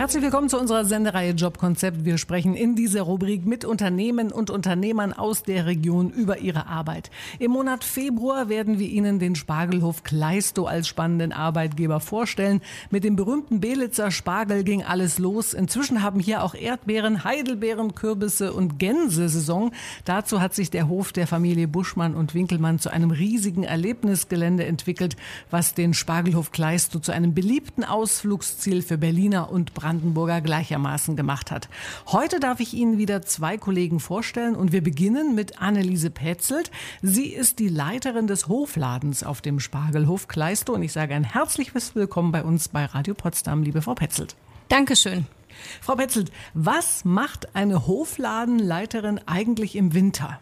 Herzlich willkommen zu unserer Sendereihe Jobkonzept. Wir sprechen in dieser Rubrik mit Unternehmen und Unternehmern aus der Region über ihre Arbeit. Im Monat Februar werden wir Ihnen den Spargelhof Klaistow als spannenden Arbeitgeber vorstellen. Mit dem berühmten Belitzer Spargel ging alles los. Inzwischen haben hier auch Erdbeeren, Heidelbeeren, Kürbisse und Gänse Saison. Dazu hat sich der Hof der Familie Buschmann und Winkelmann zu einem riesigen Erlebnisgelände entwickelt, was den Spargelhof Klaistow zu einem beliebten Ausflugsziel für Berliner und Brandenburger gleichermaßen gemacht hat. Heute darf ich Ihnen wieder zwei Kollegen vorstellen und wir beginnen mit Anneliese Petzelt. Sie ist die Leiterin des Hofladens auf dem Spargelhof Klaistow und ich sage ein herzliches Willkommen bei uns bei Radio Potsdam, liebe Frau Petzelt. Dankeschön. Frau Petzelt, was macht eine Hofladenleiterin eigentlich im Winter?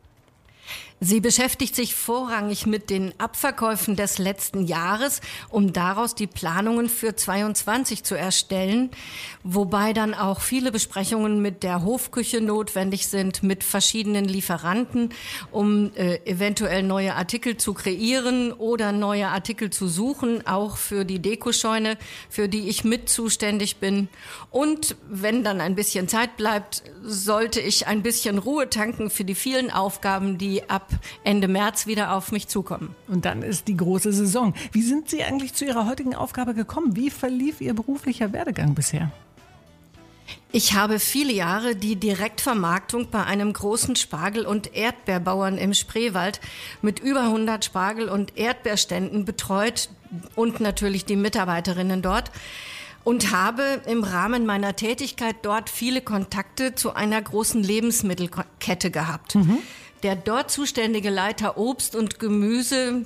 Sie beschäftigt sich vorrangig mit den Abverkäufen des letzten Jahres, um daraus die Planungen für 22 zu erstellen, wobei dann auch viele Besprechungen mit der Hofküche notwendig sind, mit verschiedenen Lieferanten, um eventuell neue Artikel zu kreieren oder neue Artikel zu suchen, auch für die Dekoscheune, für die ich mit zuständig bin. Und wenn dann ein bisschen Zeit bleibt, sollte ich ein bisschen Ruhe tanken für die vielen Aufgaben, die ab Ende März wieder auf mich zukommen. Und dann ist die große Saison. Wie sind Sie eigentlich zu Ihrer heutigen Aufgabe gekommen? Wie verlief Ihr beruflicher Werdegang bisher? Ich habe viele Jahre die Direktvermarktung bei einem großen Spargel- und Erdbeerbauern im Spreewald mit über 100 Spargel- und Erdbeerständen betreut und natürlich die Mitarbeiterinnen dort. Und habe im Rahmen meiner Tätigkeit dort viele Kontakte zu einer großen Lebensmittelkette gehabt. Der dort zuständige Leiter Obst und Gemüse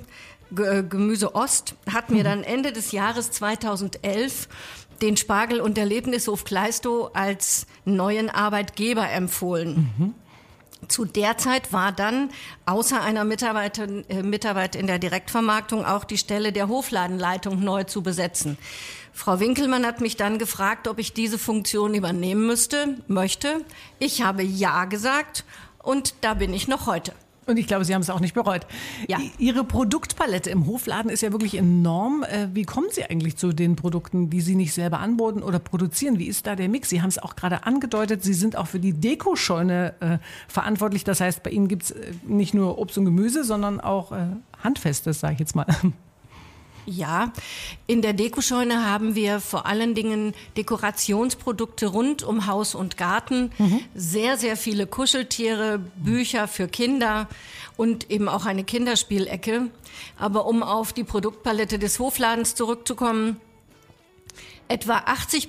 Ost hat mir dann Ende des Jahres 2011 den Spargel- und Erlebnishof Klaistow als neuen Arbeitgeber empfohlen. Zu der Zeit war dann außer einer Mitarbeit in der Direktvermarktung auch die Stelle der Hofladenleitung neu zu besetzen. Frau Winkelmann hat mich dann gefragt, ob ich diese Funktion übernehmen möchte. Ich habe ja gesagt. Und da bin ich noch heute. Und ich glaube, Sie haben es auch nicht bereut. Ja. Ihre Produktpalette im Hofladen ist ja wirklich enorm. Wie kommen Sie eigentlich zu den Produkten, die Sie nicht selber anbauen oder produzieren? Wie ist da der Mix? Sie haben es auch gerade angedeutet, Sie sind auch für die Dekoscheune verantwortlich. Das heißt, bei Ihnen gibt es nicht nur Obst und Gemüse, sondern auch Handfestes, sage ich jetzt mal. Ja, in der Dekoscheune haben wir vor allen Dingen Dekorationsprodukte rund um Haus und Garten, sehr, sehr viele Kuscheltiere, Bücher für Kinder und eben auch eine Kinderspielecke. Aber um auf die Produktpalette des Hofladens zurückzukommen, etwa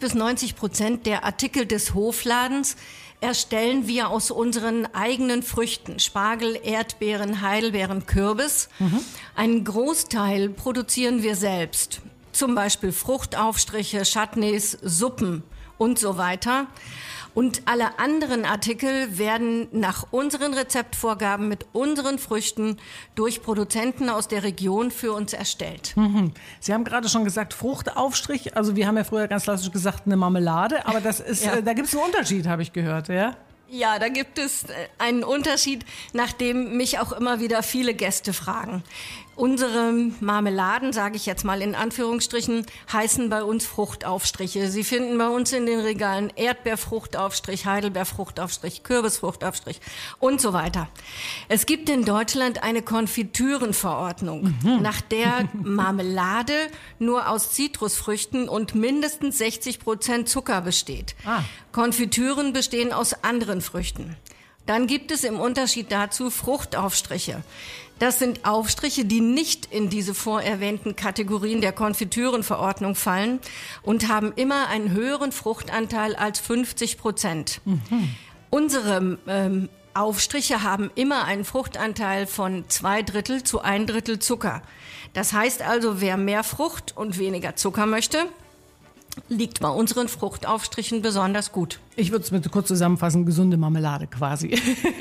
80-90% der Artikel des Hofladens erstellen wir aus unseren eigenen Früchten. Spargel, Erdbeeren, Heidelbeeren, Kürbis. Einen Großteil produzieren wir selbst. Zum Beispiel Fruchtaufstriche, Chutneys, Suppen und so weiter. Und alle anderen Artikel werden nach unseren Rezeptvorgaben mit unseren Früchten durch Produzenten aus der Region für uns erstellt. Sie haben gerade schon gesagt, Fruchtaufstrich. Also wir haben ja früher ganz klassisch gesagt, eine Marmelade. Aber das ist, da gibt es einen Unterschied, habe ich gehört, ja? Ja, da gibt es einen Unterschied, nach dem mich auch immer wieder viele Gäste fragen. Unsere Marmeladen, sage ich jetzt mal in Anführungsstrichen, heißen bei uns Fruchtaufstriche. Sie finden bei uns in den Regalen Erdbeerfruchtaufstrich, Heidelbeerfruchtaufstrich, Kürbisfruchtaufstrich und so weiter. Es gibt in Deutschland eine Konfitürenverordnung, nach der Marmelade nur aus Zitrusfrüchten und mindestens 60% Zucker besteht. Konfitüren bestehen aus anderen Früchten. Dann gibt es im Unterschied dazu Fruchtaufstriche. Das sind Aufstriche, die nicht in diese vorerwähnten Kategorien der Konfitürenverordnung fallen und haben immer einen höheren Fruchtanteil als 50%. Unsere Aufstriche haben immer einen Fruchtanteil von 2/3 zu 1/3 Zucker. Das heißt also, wer mehr Frucht und weniger Zucker möchte, liegt bei unseren Fruchtaufstrichen besonders gut. Ich würde es mir kurz zusammenfassen, gesunde Marmelade quasi.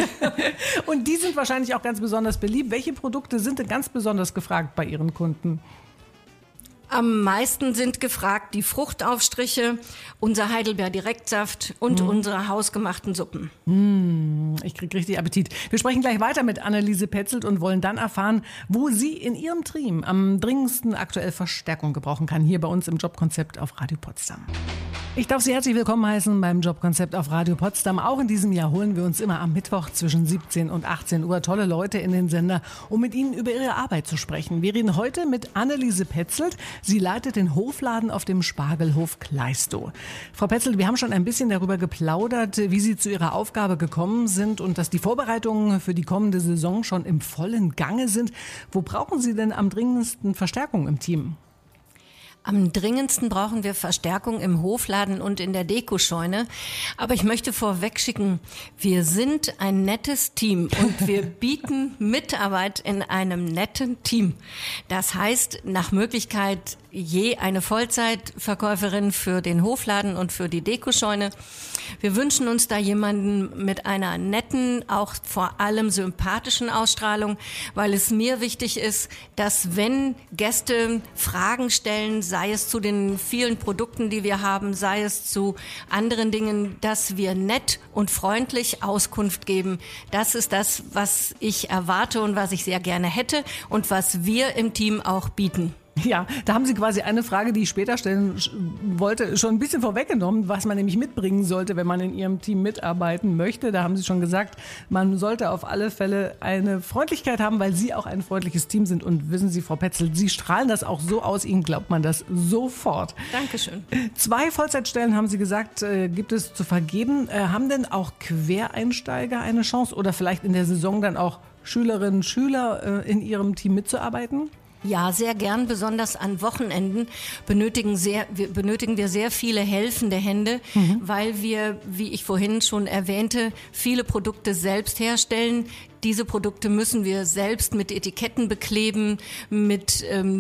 Und die sind wahrscheinlich auch ganz besonders beliebt. Welche Produkte sind denn ganz besonders gefragt bei Ihren Kunden? Am meisten sind gefragt die Fruchtaufstriche, unser Heidelbeer-Direktsaft und unsere hausgemachten Suppen. Ich kriege richtig Appetit. Wir sprechen gleich weiter mit Anneliese Petzelt und wollen dann erfahren, wo sie in ihrem Team am dringendsten aktuell Verstärkung gebrauchen kann, hier bei uns im Jobkonzept auf Radio Potsdam. Ich darf Sie herzlich willkommen heißen beim Jobkonzept auf Radio Potsdam. Auch in diesem Jahr holen wir uns immer am Mittwoch zwischen 17 und 18 Uhr tolle Leute in den Sender, um mit ihnen über ihre Arbeit zu sprechen. Wir reden heute mit Anneliese Petzelt. Sie leitet den Hofladen auf dem Spargelhof Kleistow. Frau Petzelt, wir haben schon ein bisschen darüber geplaudert, wie Sie zu Ihrer Aufgabe gekommen sind und dass die Vorbereitungen für die kommende Saison schon im vollen Gange sind. Wo brauchen Sie denn am dringendsten Verstärkung im Team? Am dringendsten brauchen wir Verstärkung im Hofladen und in der Dekoscheune. Aber ich möchte vorweg schicken, wir sind ein nettes Team und wir bieten Mitarbeit in einem netten Team. Das heißt, nach Möglichkeit je eine Vollzeitverkäuferin für den Hofladen und für die Dekoscheune. Wir wünschen uns da jemanden mit einer netten, auch vor allem sympathischen Ausstrahlung, weil es mir wichtig ist, dass wenn Gäste Fragen stellen, sei es zu den vielen Produkten, die wir haben, sei es zu anderen Dingen, dass wir nett und freundlich Auskunft geben. Das ist das, was ich erwarte und was ich sehr gerne hätte und was wir im Team auch bieten. Ja, da haben Sie quasi eine Frage, die ich später stellen wollte, schon ein bisschen vorweggenommen, was man nämlich mitbringen sollte, wenn man in Ihrem Team mitarbeiten möchte. Da haben Sie schon gesagt, man sollte auf alle Fälle eine Freundlichkeit haben, weil Sie auch ein freundliches Team sind. Und wissen Sie, Frau Petzelt, Sie strahlen das auch so aus, Ihnen glaubt man das sofort. Dankeschön. 2 Vollzeitstellen, haben Sie gesagt, gibt es zu vergeben. Haben denn auch Quereinsteiger eine Chance oder vielleicht in der Saison dann auch Schülerinnen und Schüler in Ihrem Team mitzuarbeiten? Ja, sehr gern. Besonders an Wochenenden benötigen wir sehr viele helfende Hände, weil wir, wie ich vorhin schon erwähnte, viele Produkte selbst herstellen. Diese Produkte müssen wir selbst mit Etiketten bekleben, mit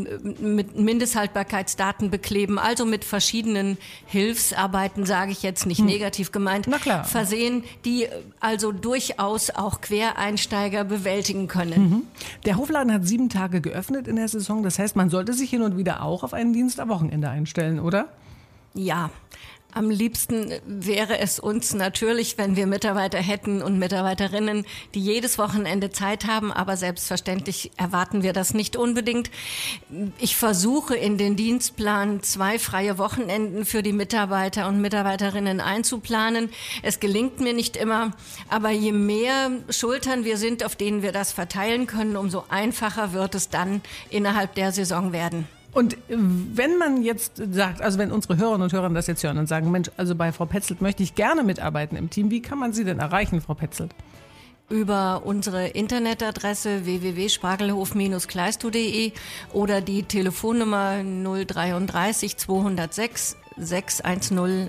Mindesthaltbarkeitsdaten bekleben, also mit verschiedenen Hilfsarbeiten, sage ich jetzt nicht negativ gemeint, versehen, die also durchaus auch Quereinsteiger bewältigen können. Der Hofladen hat 7 Tage geöffnet in der Saison. Das heißt, man sollte sich hin und wieder auch auf einen Dienst am Wochenende einstellen, oder? Ja. Am liebsten wäre es uns natürlich, wenn wir Mitarbeiter hätten und Mitarbeiterinnen, die jedes Wochenende Zeit haben, aber selbstverständlich erwarten wir das nicht unbedingt. Ich versuche in den Dienstplan 2 freie Wochenenden für die Mitarbeiter und Mitarbeiterinnen einzuplanen. Es gelingt mir nicht immer, aber je mehr Schultern wir sind, auf denen wir das verteilen können, umso einfacher wird es dann innerhalb der Saison werden. Und wenn man jetzt sagt, also wenn unsere Hörerinnen und Hörer das jetzt hören und sagen, Mensch, also bei Frau Petzelt möchte ich gerne mitarbeiten im Team, wie kann man Sie denn erreichen, Frau Petzelt? Über unsere Internetadresse www.spargelhof-kleistow.de oder die Telefonnummer 033 206 61070.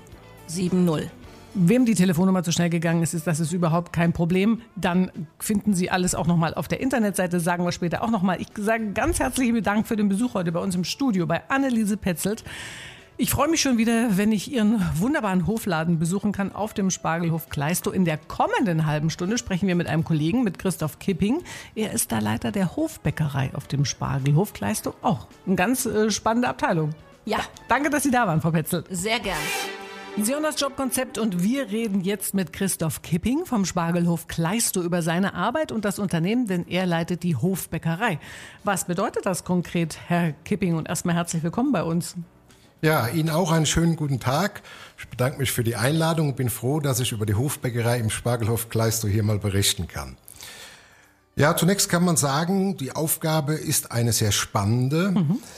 Wem die Telefonnummer zu schnell gegangen ist, das ist überhaupt kein Problem. Dann finden Sie alles auch nochmal auf der Internetseite, sagen wir später auch nochmal. Ich sage ganz herzlichen Dank für den Besuch heute bei uns im Studio bei Anneliese Petzelt. Ich freue mich schon wieder, wenn ich Ihren wunderbaren Hofladen besuchen kann auf dem Spargelhof Kleistow. In der kommenden halben Stunde sprechen wir mit einem Kollegen, mit Christoph Kipping. Er ist der Leiter der Hofbäckerei auf dem Spargelhof Kleistow. Auch eine ganz spannende Abteilung. Ja. Danke, dass Sie da waren, Frau Petzelt. Sehr gern. Sie hören das Jobkonzept und wir reden jetzt mit Christoph Kipping vom Spargelhof Kleistow über seine Arbeit und das Unternehmen, denn er leitet die Hofbäckerei. Was bedeutet das konkret, Herr Kipping? Und erstmal herzlich willkommen bei uns. Ja, Ihnen auch einen schönen guten Tag. Ich bedanke mich für die Einladung und bin froh, dass ich über die Hofbäckerei im Spargelhof Kleistow hier mal berichten kann. Ja, zunächst kann man sagen, die Aufgabe ist eine sehr spannende.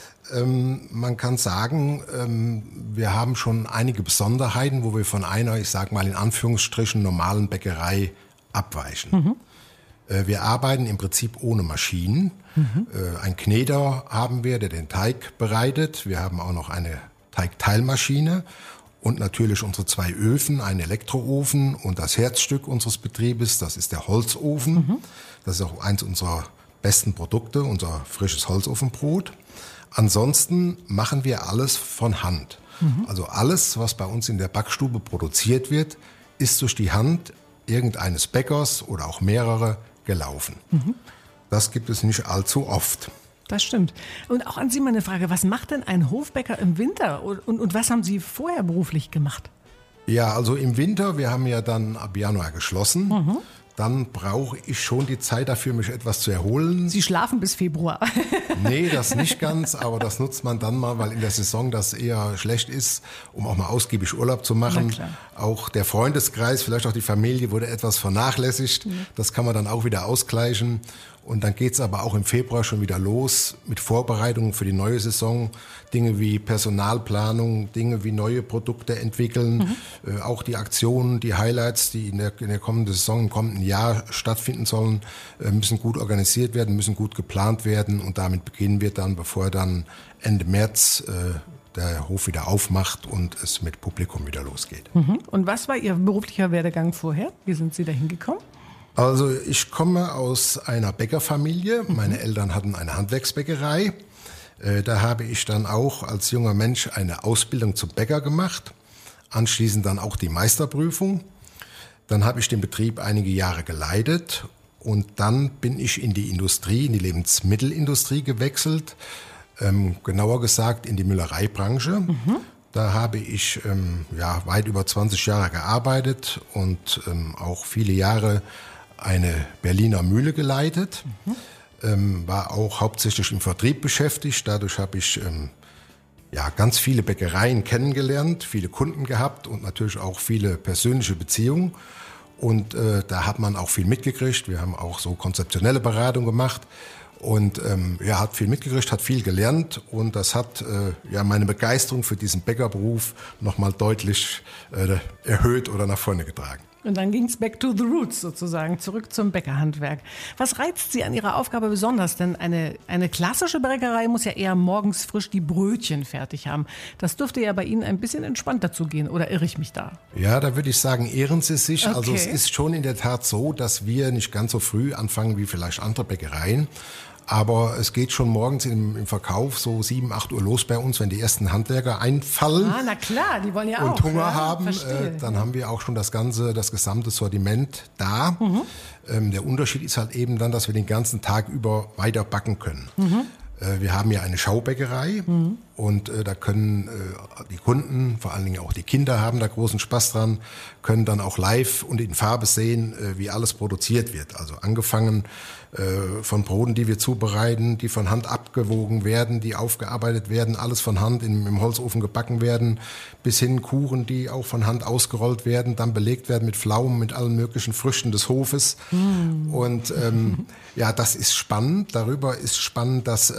Man kann sagen, wir haben schon einige Besonderheiten, wo wir von einer, ich sage mal in Anführungsstrichen, normalen Bäckerei abweichen. Wir arbeiten im Prinzip ohne Maschinen. Ein Kneder haben wir, der den Teig bereitet. Wir haben auch noch eine Teigteilmaschine und natürlich unsere 2 Öfen, einen Elektroofen und das Herzstück unseres Betriebes, das ist der Holzofen. Das ist auch eins unserer besten Produkte, unser frisches Holzofenbrot. Ansonsten machen wir alles von Hand. Also alles, was bei uns in der Backstube produziert wird, ist durch die Hand irgendeines Bäckers oder auch mehrere gelaufen. Das gibt es nicht allzu oft. Das stimmt. Und auch an Sie meine Frage, was macht denn ein Hofbäcker im Winter und was haben Sie vorher beruflich gemacht? Ja, also im Winter, wir haben ja dann ab Januar geschlossen. Dann brauche ich schon die Zeit dafür, mich etwas zu erholen. Sie schlafen bis Februar. Nee, das nicht ganz, aber das nutzt man dann mal, weil in der Saison das eher schlecht ist, um auch mal ausgiebig Urlaub zu machen. Auch der Freundeskreis, vielleicht auch die Familie wurde etwas vernachlässigt. Das kann man dann auch wieder ausgleichen. Und dann geht's aber auch im Februar schon wieder los mit Vorbereitungen für die neue Saison. Dinge wie Personalplanung, Dinge wie neue Produkte entwickeln, auch die Aktionen, die Highlights, die in der kommenden Saison, im kommenden Jahr stattfinden sollen, müssen gut organisiert werden, müssen gut geplant werden. Und damit beginnen wir dann, bevor dann Ende März der Hof wieder aufmacht und es mit Publikum wieder losgeht. Und was war Ihr beruflicher Werdegang vorher? Wie sind Sie da hingekommen? Also ich komme aus einer Bäckerfamilie. Meine Eltern hatten eine Handwerksbäckerei. Da habe ich dann auch als junger Mensch eine Ausbildung zum Bäcker gemacht. Anschließend dann auch die Meisterprüfung. Dann habe ich den Betrieb einige Jahre geleitet. Und dann bin ich in die Industrie, in die Lebensmittelindustrie gewechselt. Genauer gesagt in die Müllereibranche. Da habe ich weit über 20 Jahre gearbeitet und auch viele Jahre eine Berliner Mühle geleitet, war auch hauptsächlich im Vertrieb beschäftigt. Dadurch habe ich ganz viele Bäckereien kennengelernt, viele Kunden gehabt und natürlich auch viele persönliche Beziehungen. Und da hat man auch viel mitgekriegt. Wir haben auch so konzeptionelle Beratung gemacht. Und hat viel mitgekriegt, hat viel gelernt und das hat meine Begeisterung für diesen Bäckerberuf nochmal deutlich erhöht oder nach vorne getragen. Und dann ging es back to the roots sozusagen, zurück zum Bäckerhandwerk. Was reizt Sie an Ihrer Aufgabe besonders? Denn eine klassische Bäckerei muss ja eher morgens frisch die Brötchen fertig haben. Das dürfte ja bei Ihnen ein bisschen entspannter zugehen, oder irre ich mich da? Ja, da würde ich sagen, ehren Sie sich. Okay. Also es ist schon in der Tat so, dass wir nicht ganz so früh anfangen wie vielleicht andere Bäckereien. Aber es geht schon morgens im Verkauf so 7, 8 Uhr los bei uns, wenn die ersten Handwerker einfallen. Ah, na klar, die wollen ja auch. Und Hunger haben, verstehe. dann haben wir auch schon das gesamte Sortiment da. Der Unterschied ist halt eben dann, dass wir den ganzen Tag über weiter backen können. Wir haben ja eine Schaubäckerei und da können die Kunden, vor allen Dingen auch die Kinder haben da großen Spaß dran, können dann auch live und in Farbe sehen, wie alles produziert wird. Also angefangen von Broten, die wir zubereiten, die von Hand abgewogen werden, die aufgearbeitet werden, alles von Hand im Holzofen gebacken werden, bis hin Kuchen, die auch von Hand ausgerollt werden, dann belegt werden mit Pflaumen, mit allen möglichen Früchten des Hofes. Und das ist spannend. Darüber ist spannend, dass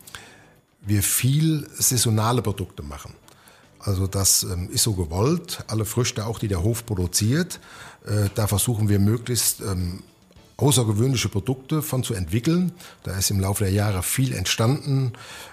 wir viel saisonale Produkte machen. Also das ist so gewollt. Alle Früchte, auch die der Hof produziert, da versuchen wir möglichst außergewöhnliche Produkte von zu entwickeln. Da ist im Laufe der Jahre viel entstanden,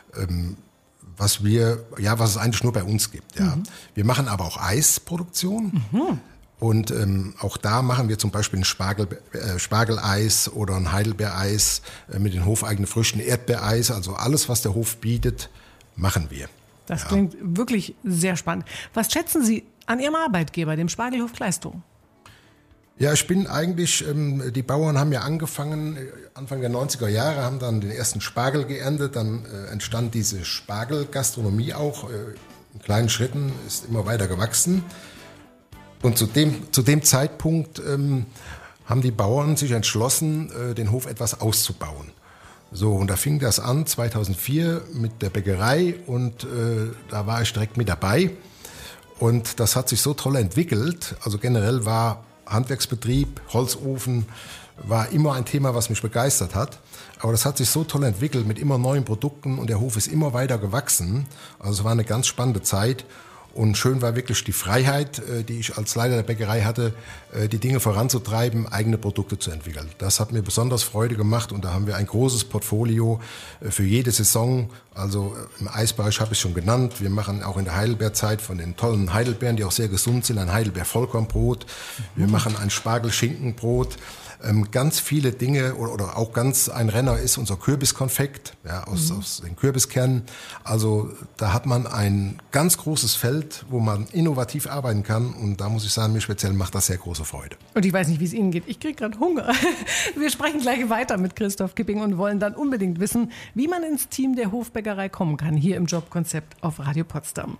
was es eigentlich nur bei uns gibt. Ja. Wir machen aber auch Eisproduktion. Und auch da machen wir zum Beispiel ein Spargeleis oder ein Heidelbeereis mit den hofeigenen Früchten, Erdbeereis. Also alles, was der Hof bietet, machen wir. Das klingt wirklich sehr spannend. Was schätzen Sie an Ihrem Arbeitgeber, dem Spargelhof Kleistow? Ja, ich bin eigentlich, die Bauern haben ja angefangen, Anfang der 90er Jahre, haben dann den ersten Spargel geerntet, dann entstand diese Spargelgastronomie auch, in kleinen Schritten, ist immer weiter gewachsen. Und zu dem Zeitpunkt haben die Bauern sich entschlossen, den Hof etwas auszubauen. So, und da fing das an, 2004 mit der Bäckerei und da war ich direkt mit dabei. Und das hat sich so toll entwickelt, also generell war Handwerksbetrieb, Holzofen, war immer ein Thema, was mich begeistert hat. Aber das hat sich so toll entwickelt mit immer neuen Produkten und der Hof ist immer weiter gewachsen. Also es war eine ganz spannende Zeit. Und schön war wirklich die Freiheit, die ich als Leiter der Bäckerei hatte, die Dinge voranzutreiben, eigene Produkte zu entwickeln. Das hat mir besonders Freude gemacht und da haben wir ein großes Portfolio für jede Saison. Also im Eisbereich habe ich schon genannt. Wir machen auch in der Heidelbeerzeit von den tollen Heidelbeeren, die auch sehr gesund sind, ein Heidelbeer-Vollkornbrot. Wir machen ein Spargel-Schinkenbrot. Ganz viele Dinge oder auch ganz ein Renner ist unser Kürbiskonfekt aus den Kürbiskernen. Also da hat man ein ganz großes Feld Feld, wo man innovativ arbeiten kann. Und da muss ich sagen, mir speziell macht das sehr große Freude. Und ich weiß nicht, wie es Ihnen geht. Ich kriege gerade Hunger. Wir sprechen gleich weiter mit Christoph Kipping und wollen dann unbedingt wissen, wie man ins Team der Hofbäckerei kommen kann, hier im Jobkonzept auf Radio Potsdam.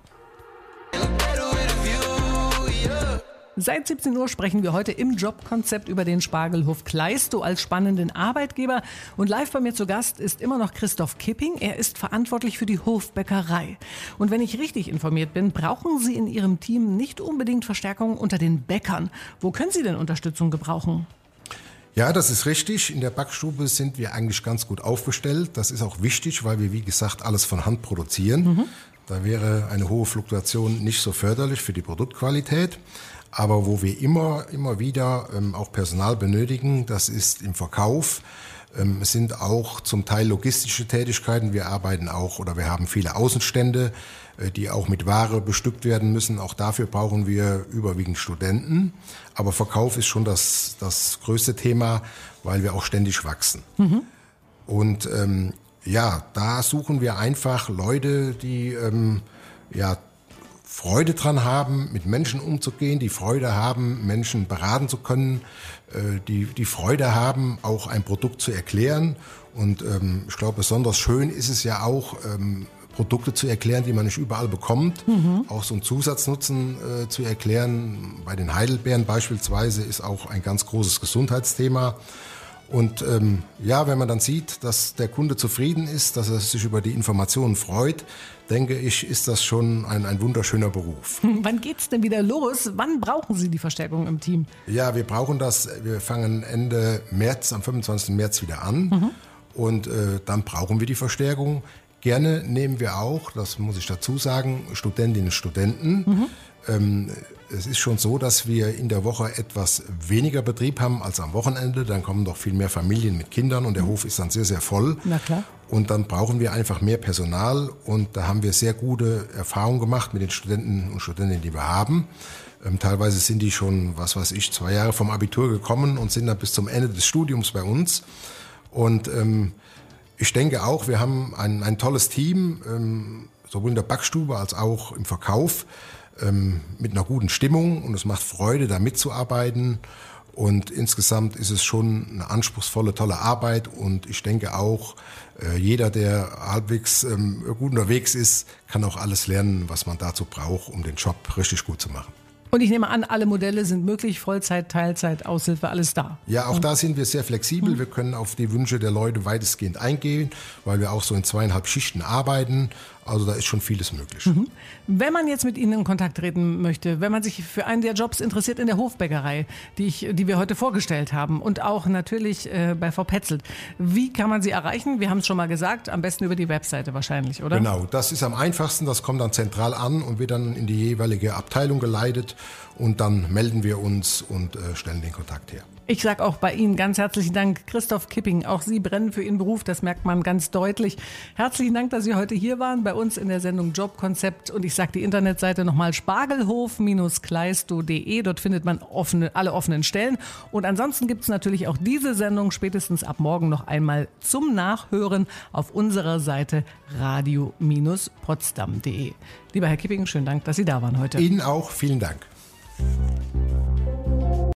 Seit 17 Uhr sprechen wir heute im Jobkonzept über den Spargelhof Klaistow als spannenden Arbeitgeber. Und live bei mir zu Gast ist immer noch Christoph Kipping. Er ist verantwortlich für die Hofbäckerei. Und wenn ich richtig informiert bin, brauchen Sie in Ihrem Team nicht unbedingt Verstärkung unter den Bäckern. Wo können Sie denn Unterstützung gebrauchen? Ja, das ist richtig. In der Backstube sind wir eigentlich ganz gut aufgestellt. Das ist auch wichtig, weil wir, wie gesagt, alles von Hand produzieren. Da wäre eine hohe Fluktuation nicht so förderlich für die Produktqualität. Aber wo wir immer wieder auch Personal benötigen, das ist im Verkauf. Es sind auch zum Teil logistische Tätigkeiten. Wir arbeiten auch oder wir haben viele Außenstände, die auch mit Ware bestückt werden müssen. Auch dafür brauchen wir überwiegend Studenten. Aber Verkauf ist schon das größte Thema, weil wir auch ständig wachsen. Und da suchen wir einfach Leute, die Freude dran haben, mit Menschen umzugehen, die Freude haben, Menschen beraten zu können, die Freude haben, auch ein Produkt zu erklären. Und ich glaube, besonders schön ist es ja auch, Produkte zu erklären, die man nicht überall bekommt. Auch so einen Zusatznutzen zu erklären. Bei den Heidelbeeren beispielsweise ist auch ein ganz großes Gesundheitsthema. Und wenn man dann sieht, dass der Kunde zufrieden ist, dass er sich über die Informationen freut, denke ich, ist das schon ein wunderschöner Beruf. Wann geht's denn wieder los? Wann brauchen Sie die Verstärkung im Team? Ja, wir brauchen das. Wir fangen Ende März, am 25. März wieder an. Und dann brauchen wir die Verstärkung. Gerne nehmen wir auch, das muss ich dazu sagen, Studentinnen und Studenten. Es ist schon so, dass wir in der Woche etwas weniger Betrieb haben als am Wochenende. Dann kommen doch viel mehr Familien mit Kindern und der Hof ist dann sehr, sehr voll. Na klar. Und dann brauchen wir einfach mehr Personal und da haben wir sehr gute Erfahrungen gemacht mit den Studenten und Studentinnen, die wir haben. Teilweise sind die schon, 2 Jahre vom Abitur gekommen und sind dann bis zum Ende des Studiums bei uns. Und ich denke auch, wir haben ein tolles Team, sowohl in der Backstube als auch im Verkauf, mit einer guten Stimmung und es macht Freude, da mitzuarbeiten. Und insgesamt ist es schon eine anspruchsvolle, tolle Arbeit und ich denke auch, jeder, der halbwegs gut unterwegs ist, kann auch alles lernen, was man dazu braucht, um den Job richtig gut zu machen. Und ich nehme an, alle Modelle sind möglich, Vollzeit, Teilzeit, Aushilfe, alles da. Ja, auch da sind wir sehr flexibel. Wir können auf die Wünsche der Leute weitestgehend eingehen, weil wir auch so in 2,5 Schichten arbeiten. Also da ist schon vieles möglich. Wenn man jetzt mit Ihnen in Kontakt treten möchte, wenn man sich für einen der Jobs interessiert in der Hofbäckerei, die wir heute vorgestellt haben und auch natürlich bei Frau Petzelt, wie kann man Sie erreichen? Wir haben es schon mal gesagt, am besten über die Webseite wahrscheinlich, oder? Genau, das ist am einfachsten. Das kommt dann zentral an und wird dann in die jeweilige Abteilung geleitet und dann melden wir uns und stellen den Kontakt her. Ich sage auch bei Ihnen ganz herzlichen Dank, Christoph Kipping. Auch Sie brennen für Ihren Beruf, das merkt man ganz deutlich. Herzlichen Dank, dass Sie heute hier waren bei uns in der Sendung Jobkonzept. Und ich sage die Internetseite nochmal spargelhof-klaistow.de. Dort findet man alle offenen Stellen. Und ansonsten gibt es natürlich auch diese Sendung spätestens ab morgen noch einmal zum Nachhören auf unserer Seite radio-potsdam.de. Lieber Herr Kipping, schönen Dank, dass Sie da waren heute. Ihnen auch, vielen Dank.